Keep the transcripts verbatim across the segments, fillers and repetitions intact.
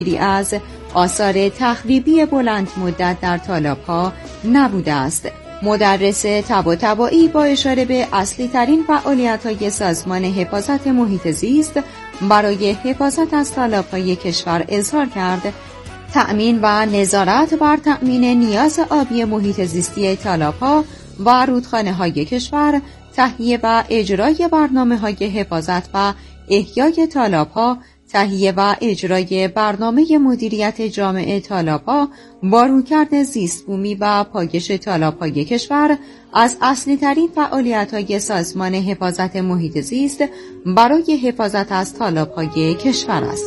از آثار تخریبی بلند مدت در تالاب‌ها نبوده است. مدرس طباطبایی با اشاره به اصلی ترین فعالیت‌های سازمان حفاظت محیط زیست برای حفاظت از تالاب‌های کشور اظهار کرد تأمین و نظارت بر تأمین نیاز آبی محیط زیستی تالاب‌ها و رودخانه‌های کشور، تهیه و اجرای برنامه‌های حفاظت و احیای تالاب‌ها، تهیه و اجرای برنامه مدیریت جامع تالاب‌ها با رویکرد زیست‌بومی و پایش تالاب‌های کشور از اصلی ترین فعالیت‌های سازمان حفاظت محیط زیست برای حفاظت از تالاب‌های کشور است.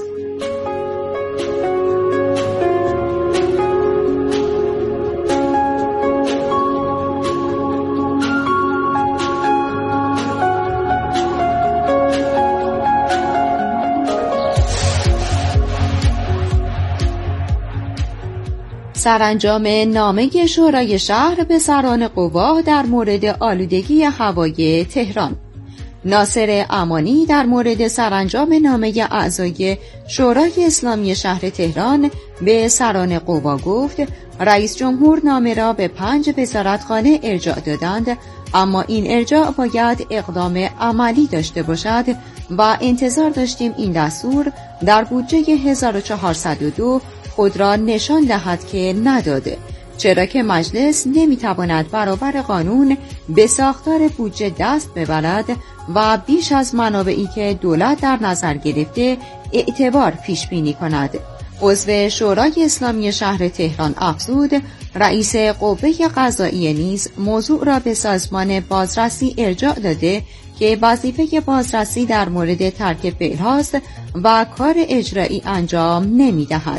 سرانجام نامه شورای شهر به سران قوا در مورد آلودگی هوای تهران. ناصر امانی در مورد سرانجام نامه اعضای شورای اسلامی شهر تهران به سران قوا گفت رئیس جمهور نامه را به پنج وزارتخانه ارجاع دادند، اما این ارجاع باید اقدام عملی داشته باشد و انتظار داشتیم این دستور در بودجه هزار و چهارصد و دو خود را نشان دهد که نداده، چرا که مجلس نمیتواند برابر قانون به ساختار بودجه دست ببرد و بیش از منابعی که دولت در نظر گرفته اعتبار پیش بینی کند. عضو شورای اسلامی شهر تهران افزود رئیس قوه قضاییه نیز موضوع را به سازمان بازرسی ارجاع داده که وظیفه بازرسی در مورد ترک فعل هاست و کار اجرایی انجام نمی دهد.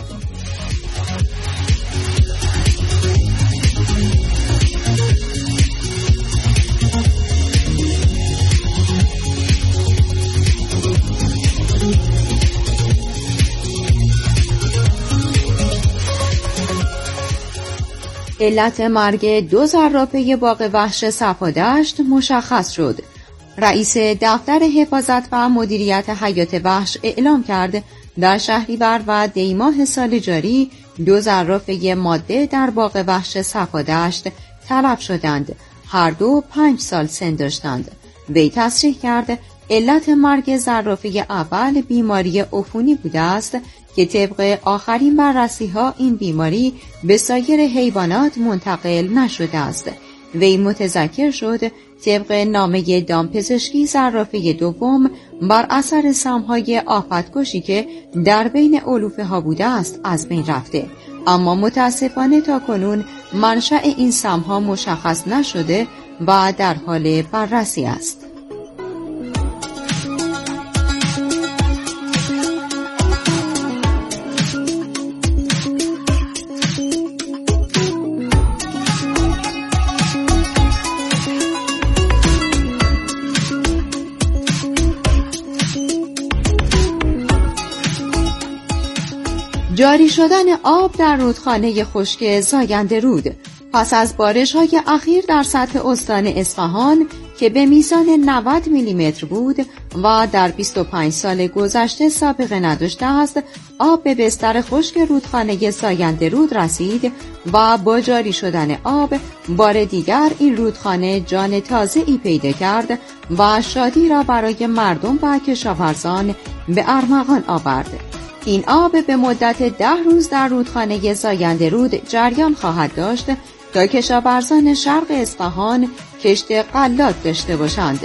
علت مرگ دو زرافه باغ وحش صفادشت مشخص شد. رئیس دفتر حفاظت و مدیریت حیات وحش اعلام کرد در شهریور و دیماه سال جاری دو زرافه ماده در باغ وحش صفادشت تلف شدند. هر دو پنج سال سن داشتند. وی تصریح کرد علت مرگ زرافه اول بیماری عفونی بوده است که طبق آخرین بررسی‌ها این بیماری به سایر حیوانات منتقل نشده است. وی متذکر شد طبق نامه دامپزشکی زرافه دوم بر اثر سم‌های آفت‌کشی که در بین علوفه ها بوده است از بین رفته، اما متاسفانه تاکنون منشأ این سم‌ها مشخص نشده و در حال بررسی است. جاری شدن آب در رودخانه خشک زاینده رود. پس از بارش‌های اخیر در سطح استان اصفهان که به میزان نود میلی متر بود و در بیست و پنج سال گذشته سابقه نداشته است، آب به بستر خشک رودخانه زاینده رود رسید و با جاری شدن آب بار دیگر این رودخانه جان تازه‌ای پیدا کرد و شادی را برای مردم و کشاورزان به ارمغان آورد. این آب به مدت ده روز در رودخانه زاینده رود جریان خواهد داشت تا کشاورزان شرق اصفهان کشت غلات داشته باشند.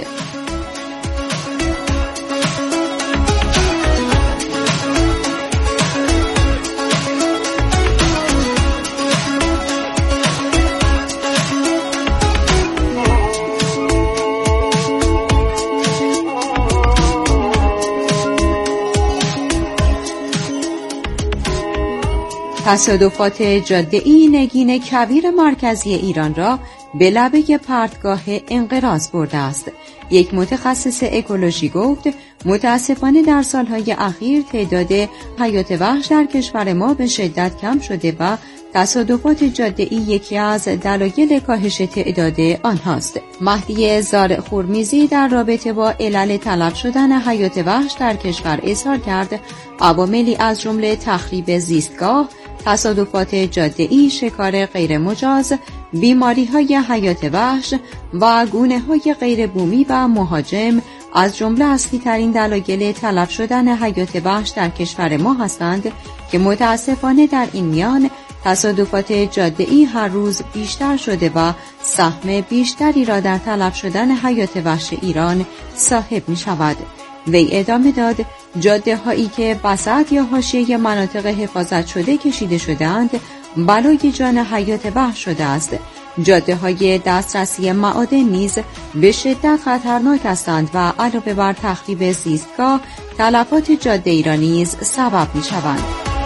تصادفات جاده‌ای نگین کویر مرکزی ایران را به لبه پرتگاه انقراض برده است. یک متخصص اکولوژی گفت متاسفانه در سالهای اخیر تعداد حیات وحش در کشور ما به شدت کم شده و تصادفات جاده‌ای یکی از دلایل کاهش تعداد آنهاست. مهدی زارع خورمیزی در رابطه با علل تلف شدن حیات وحش در کشور اظهار کرد عواملی از جمله تخریب زیستگاه، تصادفات جاده‌ای، شکار غیر مجاز، بیماری‌های حیات وحش و گونه‌های غیر بومی و مهاجم از جمله اصلی‌ترین دلایل تلف شدن حیات وحش در کشور ما هستند که متاسفانه در این میان تصادفات جاده‌ای هر روز بیشتر شده و سهم بیشتری را در تلف شدن حیات وحش ایران صاحب می شود. وی ادامه داد جاده هایی که وسط یا حاشیه مناطق حفاظت شده کشیده شده‌اند بلای جان حیات وحش شده است. جاده های دسترسی معادن نیز به شدت خطرناک هستند و علاوه بر تخریب زیستگاه تلفات جاده ای را نیز سبب می شوند.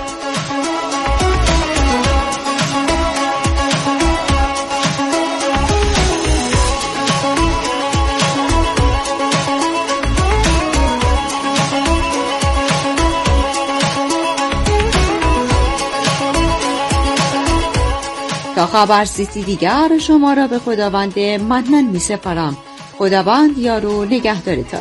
تا خبررسانی دیگر شما را به خداوند منن می سپارم. خداوند یار و نگهدارتان.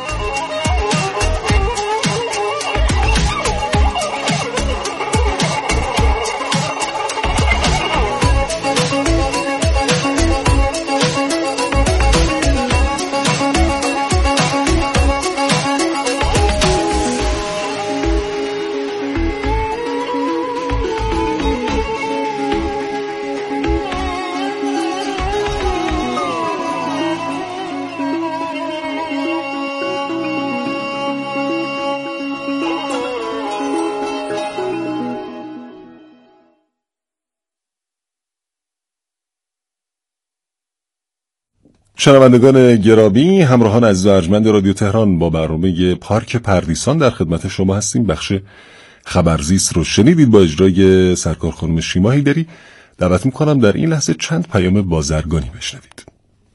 شنوندگان گرامی، همراهان عزیز و ارجمند رادیو تهران، با برنامه پارک پردیسان در خدمت شما هستیم. بخش خبرزیست رو شنیدید با اجرای سرکار خانم شیما حیدری. دعوت میکنم در این لحظه چند پیام بازرگانی بشنوید.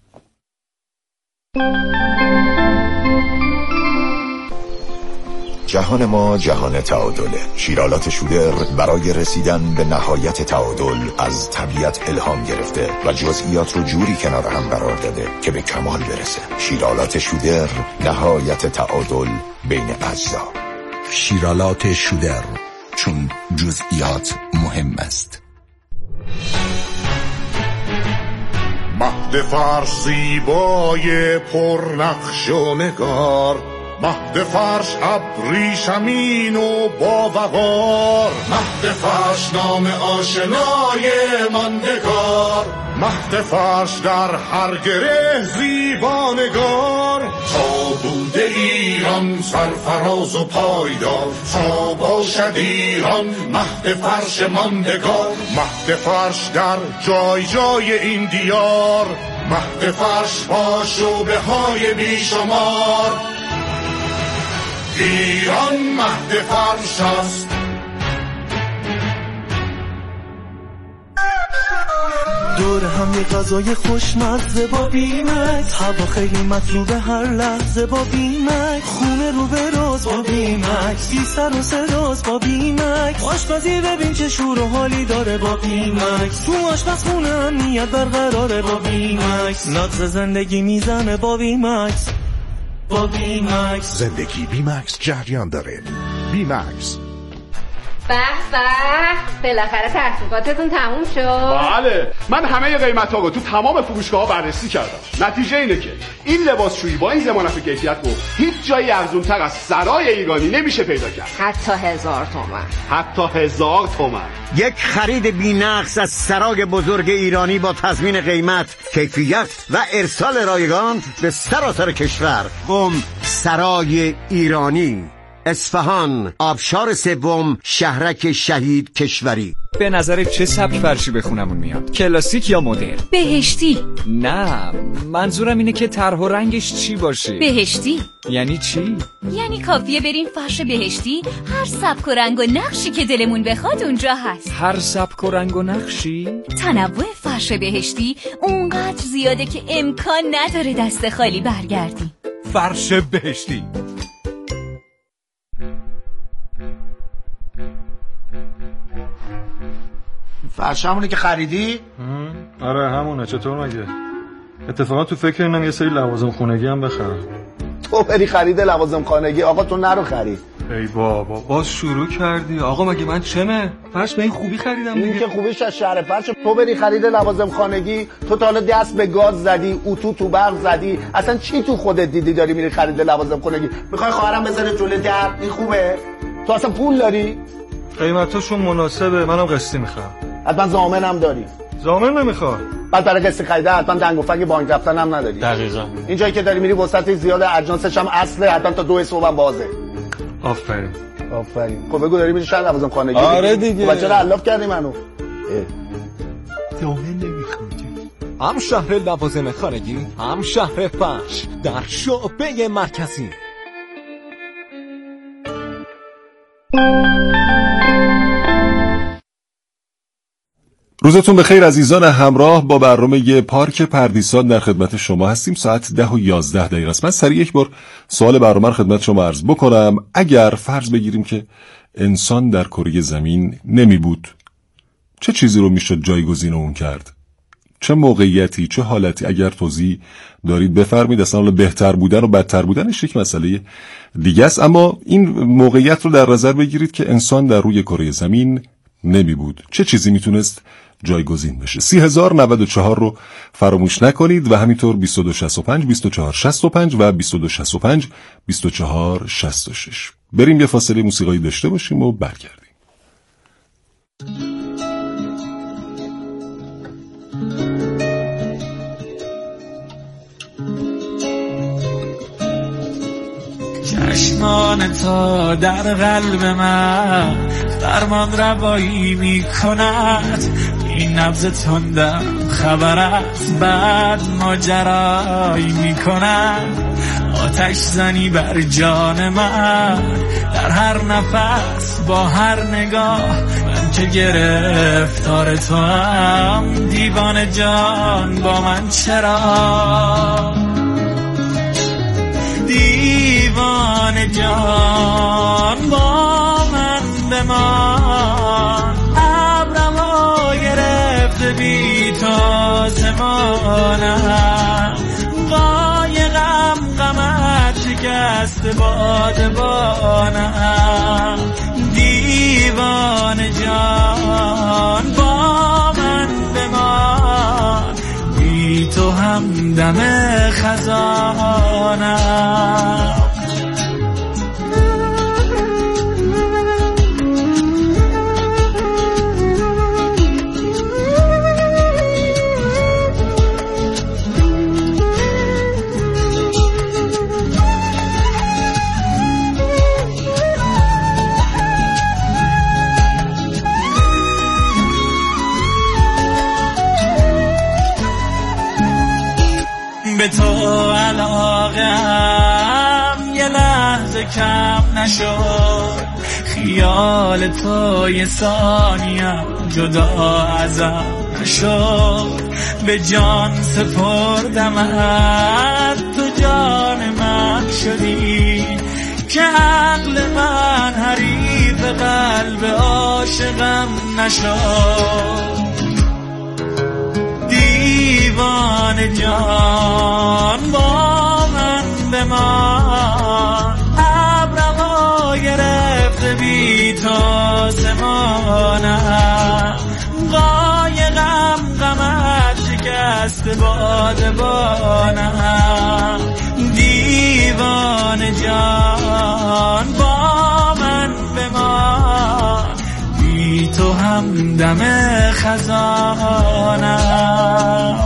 جهان ما جهان تعادله. شیرالات شودر برای رسیدن به نهایت تعادل از طبیعت الهام گرفته و جزئیات رو جوری کنار هم قرار داده که به کمال برسه. شیرالات شودر، نهایت تعادل بین اجزا. شیرالات شودر، چون جزئیات مهم است. مهد فرش زیبای پرنقش و نگار، مهد فرش ابریشمین و باوقار، مهد فرش نام آشنای ماندگار، مهد فرش در هر گره زیبانگار. تا بوده ایران سرفراز و پایدار، تا باشد ایران مهد فرش ماندگار. مهد فرش در جای جای این دیار، مهد فرش با شعبه های بیشمار. ایران مهد فرش است. دور هم یه غذای خوشمزه با بیمکس، هوا خیلی مطلوبه هر لحظه با بیمکس، خونه رو به راز با بیمکس، بی سر و صداست با بیمکس، آشپزی ببین چه شور و حالی داره با بیمکس، تو آشپزخونه امنیت برقراره با بیمکس، نقص زندگی میزنه با بیمکس. با بیمکس زندگی بیمکس جریان داره. بیمکس. به به، بالاخره تحقیقاتتون تموم شد؟ بله، من همه قیمت‌ها رو تو تمام فروشگاه‌ها بررسی کردم. نتیجه اینه که این لباسشویی با این ضمانت کیفیت رو هیچ جایی ارزان‌تر از سرای ایرانی نمیشه پیدا کرد. حتی هزار تومن. حتی هزار تومن. یک خرید بی‌نقص از سرای بزرگ ایرانی با تضمین قیمت، کیفیت و ارسال رایگان به سراسر کشور. قم سرای ایرانی، اصفهان، آبشار سوم، شهرک شهید کشوری. به نظر چه سبک فرشی به خونمون میاد؟ کلاسیک یا مدرن؟ بهشتی. نه، منظورم اینه که طرح و رنگش چی باشه. بهشتی یعنی چی؟ یعنی کافیه بریم فرش بهشتی، هر سبک و رنگ و نقشی که دلمون بخواد اونجا هست. هر سبک و رنگ و نقشی؟ تنوع فرش بهشتی اونقدر زیاده که امکان نداره دست خالی برگردیم. فرش بهشتی. فرش همونه که خریدی؟ آره همونه. چطور مگه؟ اتفاقا تو فکر اینم یه سری لوازم خونگی هم بخرم. تو بری خرید لوازم خانگی؟ آقا تو نرو خرید. ای بابا باز شروع کردی. آقا مگه من چمه؟ فرش به این خوبی خریدم دیگه. این که خوبیش از شهر فرش. تو بری خرید لوازم خانگی، تو تا حالا دست به گاز زدی، اتو تو برق زدی، اصلا چی تو خودت دیدی داری میری خرید لوازم خانگی؟ میخوای خواهرم بذاره جلوی در؟ این خوبه؟ تو اصلا پول داری؟ قیمتاشون مناسبه، منم قسطی میخوام. حتما ضامنم داری؟ ضامن نمیخوام. بعد برای قسط خریده حتما دنگ و فنگ بانک رفتن هم نداری. دقیقاً. این جایی که داری میری وسط زیاد اجناسش هم اصله، حتما تا دو صبح هم بازه. آفرین. آفرین. خب بگو داری میری شهر لوازم خانگی؟ آره دیگه. خب چرا علاف کردی منو؟ ضامن نمیخوام. هم شهر لوازم خانگی، هم شهر فرش در شعبه مرکزی. روزتون بخیر عزیزان همراه با برنامه پارک پردیسان در خدمت شما هستیم. ساعت ده و یازده دقیقه است. من سریع یک بار سوال برنامه رو خدمت شما عرض بکنم. اگر فرض بگیریم که انسان در کره زمین نمی بود، چه چیزی رو میشد جایگزین اون کرد؟ چه موقعیتی، چه حالتی؟ اگر توضیح دارید بفرمایید. اصلا بهتر بودن و بدتر بودنش یک مسئله دیگه است، اما این موقعیت رو در نظر بگیرید که انسان در روی کره زمین نمی بود، چه چیزی میتونست جایگزین بشه؟ سی هزار نود و چهار رو فراموش نکنید و همینطور بیست و دو شصت و پنج بیست و چهار شصت و پنج و بیست و دو شصت و پنج بیست و چهار شصت و شش. بریم یه فاصله موسیقایی داشته باشیم و برگردیم. چشمان تا در قلب من فرمان روایی می کند، این نبض تندم خبر از بعد ماجرایی می کند. آتش زنی بر جان من در هر نفس با هر نگاه، من که گرفتار تو هم دیوان جان با من چرا؟ دیوان جان با من بمان، ابرمو گرفته بی تا زمانم، قایقم غمت شکست بادبانم. دیوان جان با من بمان، بی تو هم دم خزانم. به تو علاقم یه لحظه کم نشد، خیال تو یه ثانیم جدا ازم نشد. به جان سپردمت تو جان من شدی، که عقل من حریف قلب عاشقم نشد. دیوان جان با من بمان، ابرمو گرفته بی تا زمانم، قایقم غمت شکست بادبانم. دیوان جان با من بمان، بی تو هم دم خزانم.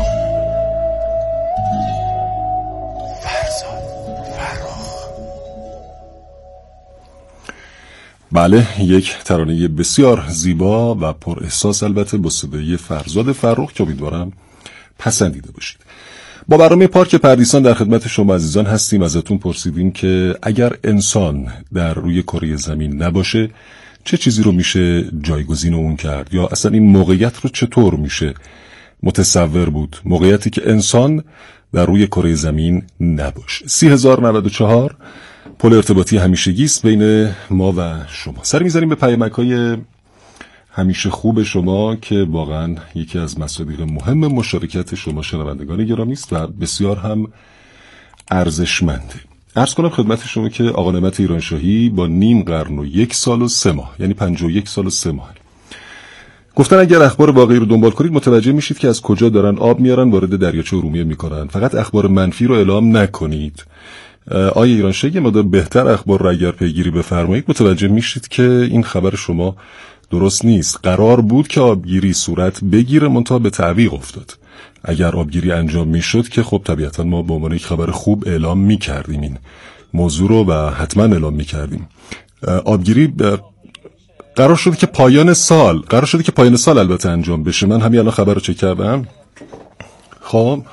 بله، یک ترانه بسیار زیبا و پر احساس، البته با صدای فرزاد فرخ که امیدوارم پسندیده باشید. با برنامه پارک پردیسان در خدمت شما عزیزان هستیم. ازتون پرسیدیم که اگر انسان در روی کره زمین نباشه چه چیزی رو میشه جایگزین اون کرد، یا اصلا این موقعیت رو چطور میشه متصور بود، موقعیتی که انسان در روی کره زمین نباشه. سی هزار نود و چهار پل ارتباطی همیشگی است بین ما و شما. سر میذاریم به پیامک‌های همیشه خوب شما که واقعا یکی از مصادیق مهم مشارکت شما شنوندگان گرامی است و بسیار هم ارزشمنده. عرض کنم خدمت شما که آقا نعمت ایرانشاهی با نیم قرن و یک سال و سه ماه یعنی پنجاه و یک سال و سه ماه گفتن اگر اخبار واقعی رو دنبال کنید متوجه میشید که از کجا دارن آب میارن وارد دریاچه ارومیه میکنن. فقط اخبار منفی رو اعلام نکنید. آیه ایرانشاهی مقدار بهتر اخبار رو اگر پیگیری بفرمایید متوجه میشید که این خبر شما درست نیست. قرار بود که آبگیری صورت بگیره منتها به تعویق افتاد. اگر آبگیری انجام میشد که خب طبیعتا ما به عنوان یک خبر خوب اعلام میکردیم این موضوع رو و حتما اعلام میکردیم. آبگیری قرار شده که پایان سال قرار شده که پایان سال البته انجام بشه. من همین الان خبر رو چک کردم. خب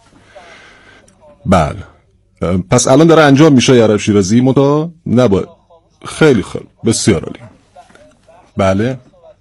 بله پس الان داره انجام میشه عرب شیرازی متا نباید. خیلی خیلی بسیار عالی. بله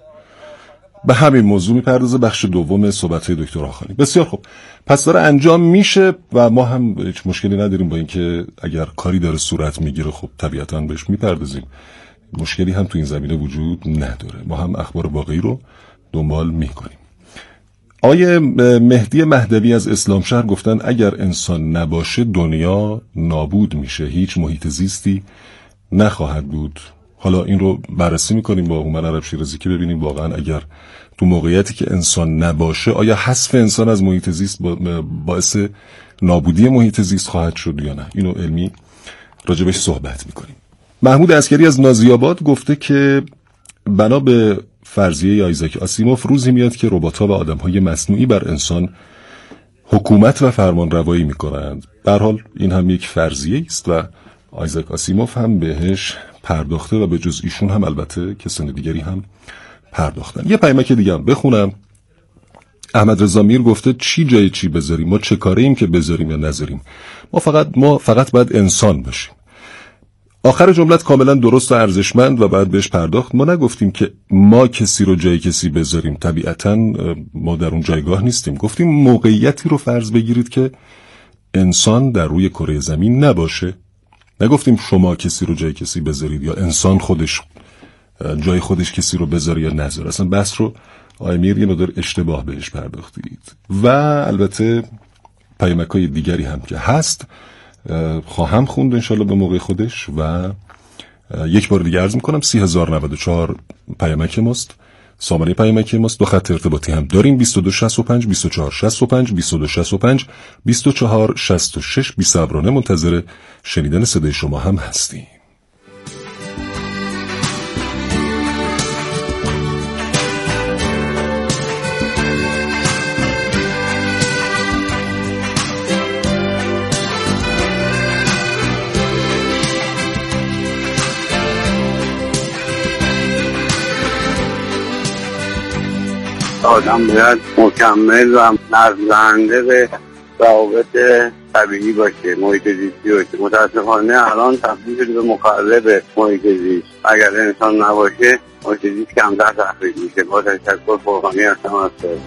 به همین موضوع میپردازه بخش دوم صحبت‌های دکتر آخانی. بسیار خوب پس داره انجام میشه و ما هم هیچ مشکلی نداریم با اینکه اگر کاری داره صورت میگیره خب طبیعتاً بهش میپردازیم. مشکلی هم تو این زمینه وجود نداره. ما هم اخبار واقعی رو دنبال میکنیم. آیه مهدی مهدوی از اسلامشهر گفتن اگر انسان نباشه دنیا نابود میشه، هیچ محیط زیستی نخواهد بود. حالا این رو بررسی میکنیم با هومن عرب شیرازی که ببینیم واقعا اگر تو موقعیتی که انسان نباشه آیا حذف انسان از محیط زیست باعث نابودی محیط زیست خواهد شد یا نه. اینو علمی راجبش صحبت میکنیم. محمود عسکری از نازی‌آباد گفته که بنا به فرضیه آیزاک آسیموف روزی میاد که ربات‌ها و آدم‌های مصنوعی بر انسان حکومت و فرمان روایی میکنند. به هر حال این هم یک فرضیه است و آیزاک آسیموف هم بهش پرداخته و به جز ایشون هم البته کسان دیگری هم پرداختن. یه پیامک دیگه هم بخونم. احمد رضا میر گفته چی جای چی بذاریم، ما چه کاره ایم که بذاریم یا نذاریم، ما فقط ما فقط باید انسان باشیم. آخر جملت کاملا درست و ارزشمند و بعد بهش پرداخت. ما نگفتیم که ما کسی رو جای کسی بذاریم، طبیعتا ما در اون جایگاه نیستیم. گفتیم موقعیتی رو فرض بگیرید که انسان در روی کره زمین نباشه. نگفتیم شما کسی رو جای کسی بذارید یا انسان خودش جای خودش کسی رو بذاره یا نذاره. اصلا بحث رو آقای میر یه مقدار اشتباه بهش پرداختید. و البته پیامک‌های دیگری هم که هست خواهم خوند انشالله به موقع خودش و یک بار دیگه عرض میکنم سی هزار و نود و چهار پیامک ماست، سامانه پیامک ماست. دو خط ارتباطی هم داریم بیست و دو شصت و پنج بیست و چهار شصت و پنج بیست و دو شصت و پنج بیست و چهار شصت و شش. بی صبرانه منتظر شنیدن صدای شما هم هستیم. آدم باید مکمل و نظرنده به روابط طبیعی باشه، محیط زیستی باشه. متاسفانه الان تبدیل شده به مخرب محیط زیست. اگر انسان نباشه محیط زیست کمتر تخریب میشه. با تشکر فرقانی هستم از تو.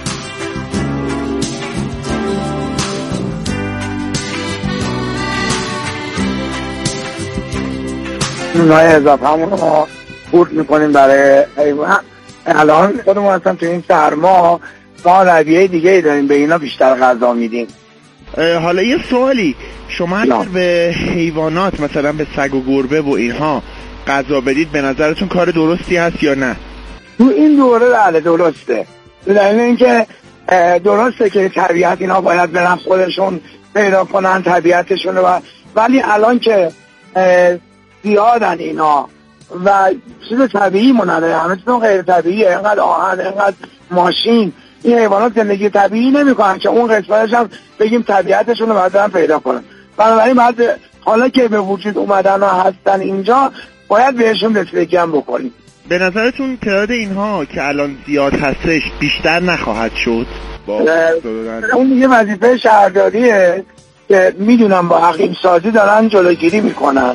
نوعی اضافه همون رو خورد میکنیم برای حیوان. الان خودمون اصلا تو این سرما ما رویه دیگه ای داریم، به اینا بیشتر غذا میدیم. حالا یه سوالی، شما اگر به حیوانات مثلا به سگ و گربه و اینها غذا بدید به نظرتون کار درستی هست یا نه؟ تو این دوره بله درسته. به دلیل اینکه درسته که طبیعت اینا باید برن خودشون پیدا کنن طبیعتشون و ولی الان که زیادن اینا و چیز طبیعی مونده، همه چیز غیر طبیعیه، اینقدر آهن، اینقدر ماشین، این حیوانات زندگی طبیعی نمیکنن که اون قسمتش هم بگیم طبیعتشون رو باید پیدا کنن. بنابراین بعد حالا که به وجود اومدن و هستن اینجا باید بهشون رسیدگی هم بکنیم. به نظرتون تعداد اینها که الان زیاد هستش بیشتر نخواهد شد؟ اون دیگه وظیفه شهرداریه که میدونم با عقیم سازی دارن جلوگیری میکنن.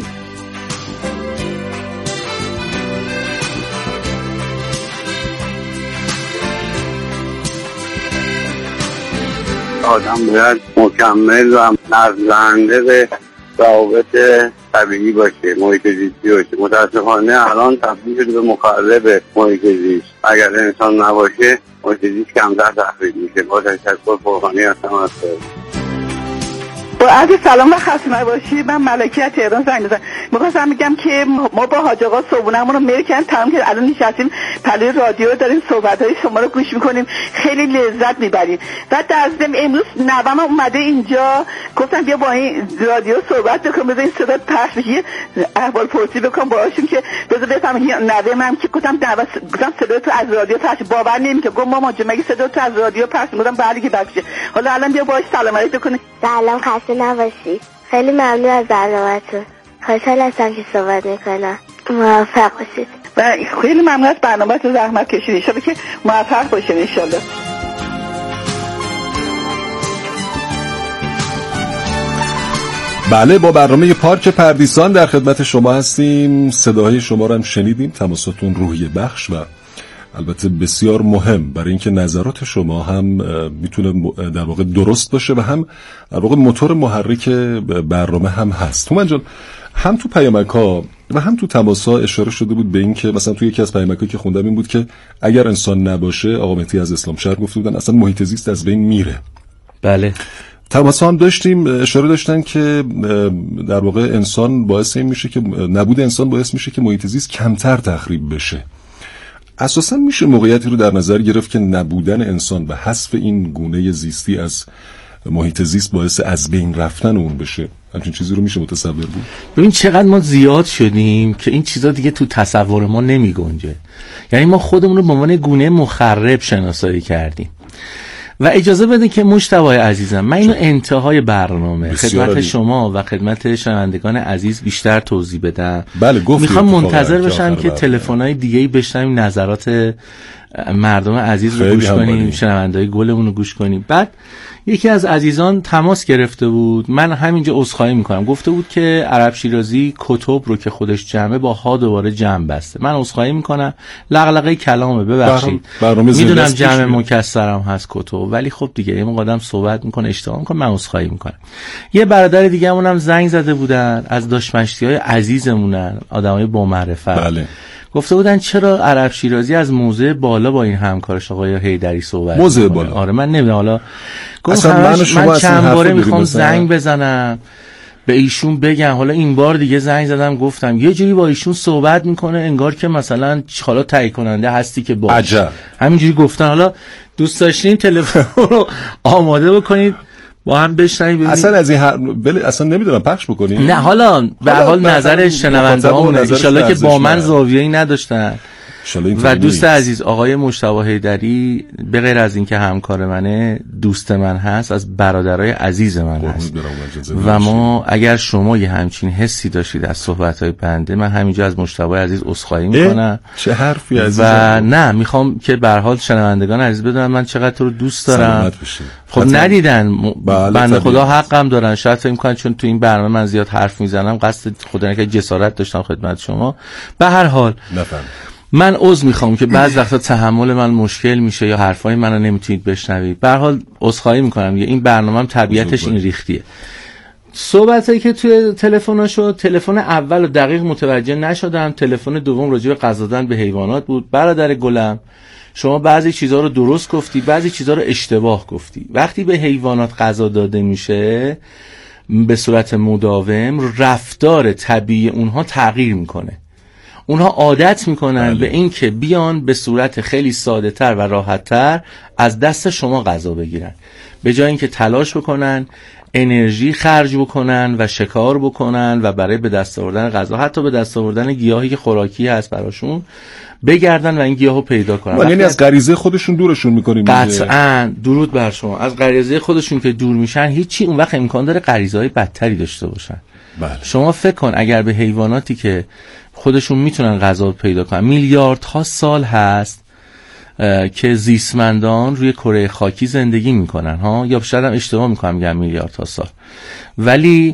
آدم باید مکمل و نظرنده به روابط طبیعی باشه، محیط زیستی باشه. متاسفانه الان تبدیل شده به مخرب محیط زیست. اگر انسان نباشه محیط زیست کمتر تخریب میشه. با تشکر قربانی هستم از با عرض سلام و خسته نباشید. من ملکی از تهران زنگ میزنم. می‌خواستم بگم که ما با حاج آقا صبحونه‌مون رو میل کردیم تمام که الان نشستیم پلوی رادیو داریم صحبت‌های شما رو گوش می‌کنیم، خیلی لذت می‌بریم. بعد در ضمن امروز نوام اومده اینجا، گفتم بیا با این رادیو صحبت بکن، بذار این صدا پخش بشه، احوال پرسی بکن باهاشون که بذار بفهمن نوه من که گفتم دعوا گفتم صدا تو از رادیو پخش، باور نمی‌کنه. گفت مامان جون مگه صدا تو از رادیو پخش؟ گفتم بله که پخشه. حالا الان بیا باهاش سلام علیک بکنه. سلام، خسته نباشی. خیلی ممنون از برنامه‌تون. خوشحال هستم که صحبت میکنم. موفق باشید. و خیلی ممنون از برنامه‌تون، زحمت کشیدید. ان شاءالله که موفق باشین ان شاءالله. بله، با برنامه پارک پردیسان در خدمت شما هستیم. صداهای شما رو هم شنیدیم، تماساتون روحیه بخش و البته بسیار مهم برای اینکه نظرات شما هم میتونه در واقع درست باشه و هم در واقع موتور محرک برنامه هم هست. تومن جان، هم تو پیامک‌ها و هم تو تماس‌ها اشاره شده بود به این که مثلا تو یکی از پیامک‌ها که خوندم این بود که اگر انسان نباشه، آقا مهدی از اسلام شهر گفته بودن اصلا محیط زیست از بین میره. بله، تماس‌ها هم داشتیم اشاره داشتن که در واقع انسان باعث این میشه که نبود انسان باعث میشه که محیط زیست کمتر تخریب بشه. اساساً میشه موقعیتی رو در نظر گرفت که نبودن انسان و حذف این گونه زیستی از محیط زیست باعث از بین رفتن اون بشه. همچین چیزی رو میشه متصور بود؟ ببین چقدر ما زیاد شدیم که این چیزا دیگه تو تصور ما نمی گنجه. یعنی ما خودمون رو به عنوان گونه مخرب شناسایی کردیم. و اجازه بده که مجتبی عزیزم، من اینو انتهای برنامه خدمت شما و خدمت شنوندگان عزیز بیشتر توضیح بدم. بله، میخوام منتظر باشم که تلفن‌های دیگه‌ای بشنویم، نظرات مردم عزیز رو گوش کنیم، شنونده‌های گلمون رو گوش کنیم. بعد یکی از عزیزان تماس گرفته بود، من همینجا عذرخواهی میکنم، گفته بود که عرب شیرازی کتب رو که خودش جمعه با ها دوباره جمع بسته. من عذرخواهی میکنم، لغلقه کلامه، ببخشید. میدونم جمع مکسرم هست کتب، ولی خب دیگه این آدم صحبت میکنه اشتباه میکنه، من عذرخواهی میکنم. یه برادر دیگه همونم زنگ زده بودن از داشمشتی‌های عزیزمونن، آدمای با معرفت. بله. گفته بودن چرا عرب شیرازی از موضع بالا با این همکارش آقای حیدری صحبت موضع بالا؟ آره من نمیدونم، حالا گفتم من, من چند باره میخوام زنگ بزنم به ایشون بگم، حالا این بار دیگه زنگ زدم گفتم یه جوری با ایشون صحبت میکنه انگار که مثلا حالا تایید کننده هستی که با عجب همینجوری گفتن. حالا دوست داشتین تلفن رو آماده بکنید با هم بشنویم. اصلا از این هر... بله اصلا نمیدونم پخش بکنیم. نه حالا به حال نظر شنونده‌هامون ان شاءالله که با من زاویه‌ای نداشتن. و دوست عزیز آقای مجتبی حیدری به غیر از اینکه همکار منه، دوست من هست، از برادرای عزیز من هست. و ما اگر شما یه همچین حسی داشتید از صحبت‌های بنده، من همینجا از مجتبی عزیز عذرخواهی میکنم. چه حرفی عزیز. و نه میخوام که به هر حال شنوندگان عزیز بدونن من چقدر تو رو دوست دارم. خب ندیدن م... بنده خدا حقم دارن، شاید فکر کنن چون تو این برنامه من زیاد حرف میزنم قصد خدا نکنه جسارت داشتم خدمت شما. به هر حال نفهم. من عذر میخوام که بعض وقتا تحمل من مشکل میشه یا حرفای منو نمیتونید بشنوید. به هر حال عذرخواهی میکنم، این برنامه‌ام طبیعتش این ریختیه. صحبتایی که توی تلفن‌ها شد، تلفن اول دقیق متوجه نشدم، تلفن دوم راجع به غذا دادن به حیوانات بود. برادر گلم شما بعضی چیزها رو درست گفتی، بعضی چیزها رو اشتباه گفتی. وقتی به حیوانات غذا داده میشه به صورت مداوم، رفتار طبیعی اونها تغییر میکنه. اونها عادت میکنن بله. به این که بیان به صورت خیلی ساده تر و راحت تر از دست شما غذا بگیرن، به جای اینکه تلاش بکنن، انرژی خرج بکنن و شکار بکنن و برای به دست آوردن غذا، حتی به دست آوردن گیاهی که خوراکی هست براشون، بگردن و این گیاهو پیدا کنن. یعنی از غریزه خودشون دورشون میکنیم. قطعاً درود بر شما. از غریزه خودشون که دور میشن، هیچی اون وقت امکان داره غریزه‌های بدتری داشته باشن. بله. شما فکر کن اگر به حیواناتی که خودشون میتونن غذا پیدا کنن، میلیاردها سال هست که زیستمندان روی کره خاکی زندگی میکنن ها، یا شاید هم اشتباه میکنم میگم میلیاردها سال، ولی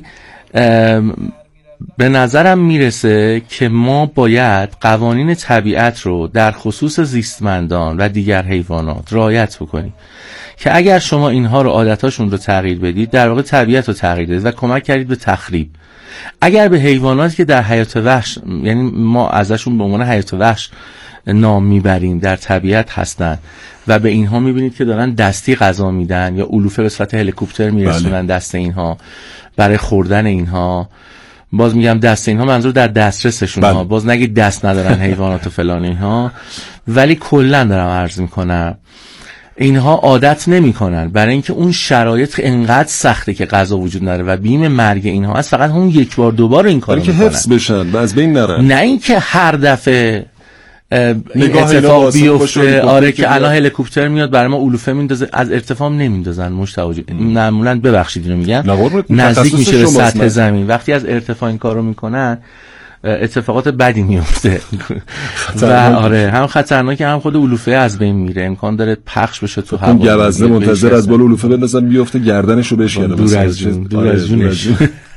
به نظرم میرسه که ما باید قوانین طبیعت رو در خصوص زیستمندان و دیگر حیوانات رعایت بکنیم که اگر شما اینها رو عادتاشون رو تغییر بدید، در واقع طبیعت رو تغییر بدید و کمک کردید به تخریب. اگر به حیواناتی که در حیات وحش، یعنی ما ازشون به عنوان حیات وحش نام میبریم در طبیعت هستن و به اینها میبینید که دارن دستی غذا میدن یا علوفه به صورت هلیکوپتر میرسونن دست اینها برای خوردن اینها. باز میگم دست اینها منظور در دسترسشون ها، باز نگید دست ندارن حیوانات و فلان اینها، ولی کلا دارم عرض میکنم اینها عادت نمیکنن برای اینکه اون شرایط انقدر سخته که غذا وجود نداره و بیم مرگ اینها هست، فقط همون یک بار دوبار این کارو میکنن که حفظ بشن و از بین نرن، نه اینکه هر دفعه این اتفاق بیفته. آره که الان هلیکوپتر میاد برای ما علوفه میندازه، از ارتفاع نمیندازن مشتاق معمولا، ببخشید اینو میگم، نزدیک میشه به سطح زمین. وقتی از ارتفاع این کارو میکنن اتفاقات بدی میفته و آره هم خطرناکه، هم خود علوفه از بین میره، امکان داره پخش بشه تو هوا. گوزنه منتظر از بالا علوفه بندازن بیفته گردنشو بشکنه، دور از جون، دور از جونش.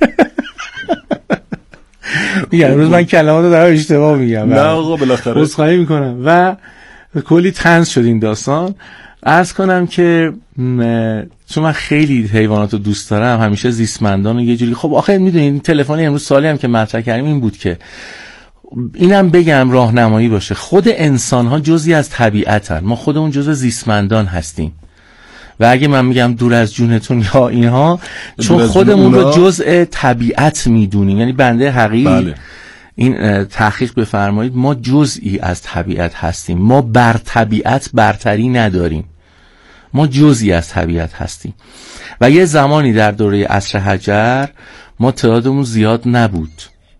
میگم امروز من کلماتو دارم اشتباه میگم، نه آقا بالاخره عذرخواهی میکنم و کلی طنز شد این داستان. عرض کنم که چون من خیلی حیوانات رو دوست دارم، همیشه زیستمندان و یه جوری، خب آخه میدونید تلفن امروز سالی هم که مطرح کردیم این بود که اینم بگم راهنمایی باشه، خود انسان ها جزئی از طبیعتن، ما خودمون جزء زیستمندان هستیم و اگه من میگم دور از جونتون یا اینها، چون خودمون رو جزء طبیعت میدونیم، یعنی بنده حقیقی بله. این تحقیق بفرمایید، ما جزئی از طبیعت هستیم، ما بر طبیعت برتری نداریم، ما جزئی از طبیعت هستیم و یه زمانی در دوره عصر حجر ما تعدادمون زیاد نبود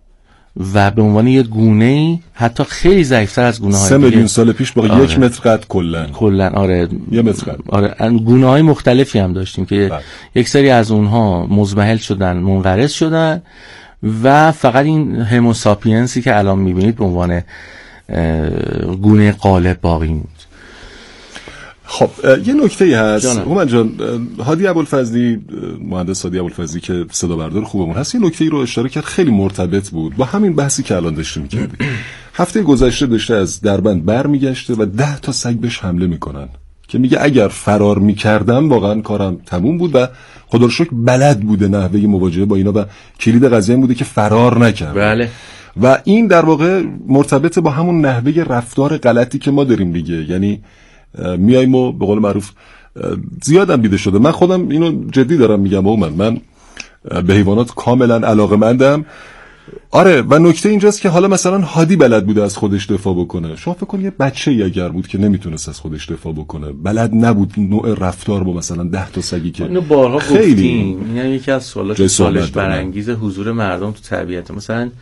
و به عنوان یه گونه‌ای حتی خیلی ضعیف‌تر از گونه‌های دیگه، سه میلیون سال پیش با آره. یک متر قد کلن کلن آره یه متر قد آره گونه‌های مختلفی هم داشتیم که بله. یک سری از اونها مزمحل شدن، منقرض شدن و فقط این هموساپینسی که الان میبینید به عنوان گونه غالب باقی موند. خب یه نکته هست هومن جان، هادی ابوالفضلی، مهندس هادی ابوالفضلی که صدا بردار خوبمون هست، یه نکته ای رو اشاره کرد خیلی مرتبط بود با همین بحثی که الان داشتیم می‌کردیم. هفته گذشته داشته از دربند برمیگشته و ده تا سگ بهش حمله میکنن که میگه اگر فرار میکردم واقعا کارم تموم بود و خدا رو شکر بلد بوده نحوه مواجهه با اینا و کلید قضیه بوده که فرار نکرد. بله. و این در واقع مرتبط با همون نحوه رفتار غلطی که ما داریم دیگه، یعنی میایم و به قول معروف زیادم دیده شده، من خودم اینو جدی دارم میگم، من من به حیوانات کاملا علاقه‌مندم. آره و نکته اینجاست که حالا مثلا هادی بلد بوده از خودش دفاع بکنه، شما فکر کن یه بچه‌ای اگر بود که نمیتونست از خودش دفاع بکنه، بلد نبود نوع رفتار با مثلا ده تا سگی که اینو بارها گفتیم، یعنی یکی از سوالات سوالش برانگیز حضور مردم تو طبیعت. مثلا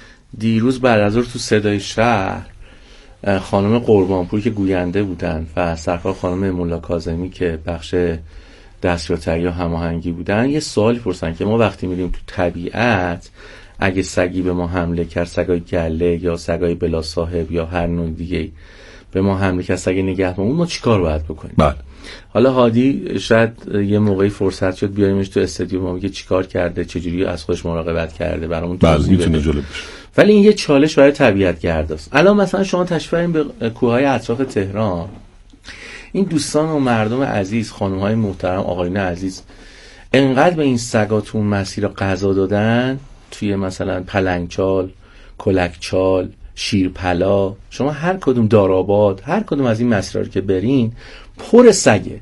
دیروز بعد از ظهر تو صدای شهر خانم قربانپور که گوینده بودن و سرکار خانم مولا کاظمی که بخش دستیارتری و هماهنگی بودن، یه سوالی پرسن که ما وقتی میریم تو طبیعت اگه سگی به ما حمله کرد، سگای گله یا سگای بلا صاحب یا هر نوع دیگه به ما حمله کرد، سگ نگهبان، ما چیکار باید بکنیم؟ بله. حالا هادی شاید یه موقعی فرصت شد بیاریمش تو استودیو، ما میگه چیکار کرده، چجوری از خودش مراقبت کرده، برامون توضیح بده. ولی این یه چالش برای طبیعت گرداست. الان مثلا شما تشریف برید به کوههای اطراف تهران، این دوستان و مردم عزیز، خانم‌های محترم، آقایون عزیز، انقدر به این سگاتون مسیر غذا دادن، توی مثلا پلنگچال، کلکچال، شیرپلا، شما هر کدوم دارآباد، هر کدوم از این مسیرها که برین پر سگه.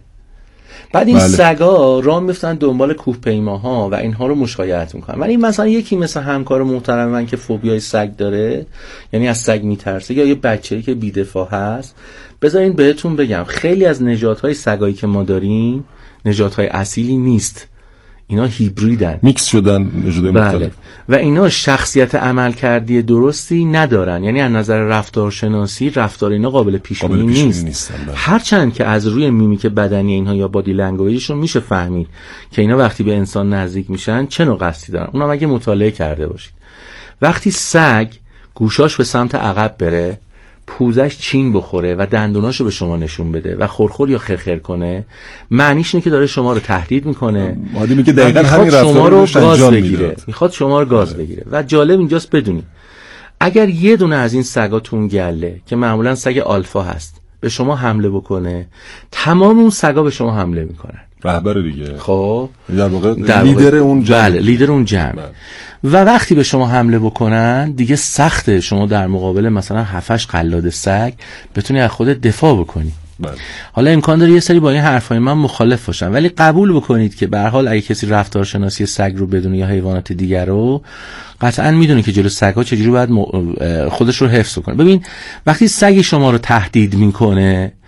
بعد این بله. سگا راه میفتن دنبال کوه پیماها و اینها رو مشایعت میکنن. ولی مثلا یکی مثل همکار محترم من که فوبیای سگ داره، یعنی از سگ میترسه، یا یه بچه‌ای که بی‌دفاع هست، بذارین بهتون بگم خیلی از نژادهای سگایی که ما داریم نژادهای اصیلی نیست، اینا هیبریدن، میکس شدن نژادهای بله. مختلف و اینا شخصیت عملکردی درستی ندارن، یعنی از نظر رفتارشناسی رفتار اینا قابل پیش بینی نیست. نیستن. هرچند که از روی میمیک بدنی اینها یا بادی لنگویجشون میشه فهمید که اینا وقتی به انسان نزدیک میشن چه نوع قصدی دارن. اونم اگه مطالعه کرده باشید، وقتی سگ گوشاش به سمت عقب بره، پوزش چین بخوره و دندوناشو به شما نشون بده و خورخور یا خرخر کنه، معنیش اینه که داره شما رو تهدید میکنه، مادی میگه دقیقاً همین شما رو گاز بگیره میداد. میخواد شما رو گاز بگیره. و جالب اینجاست بدونید اگر یه دونه از این سگاتون گله که معمولا سگ آلفا هست به شما حمله بکنه، تمام اون سگا به شما حمله میکنن. رهبر دیگه. خب در واقع در لیدر واقع... اون جمع. بله لیدر اون جمع. بله. و وقتی به شما حمله بکنن دیگه سخته شما در مقابل مثلا هفتش قلاد سگ بتونی از خودت دفاع بکنی. بله. حالا امکان داره یه سری با این حرفای من مخالف باشن، ولی قبول بکنید که به هر حال اگه کسی رفتارشناسی سگ رو بدونه یا حیوانات دیگر رو، قطعا میدونه که جلو سگ‌ها چجوری باید خودش رو حفظ کنه. ببین وقتی سگ شما رو تهدید میکنه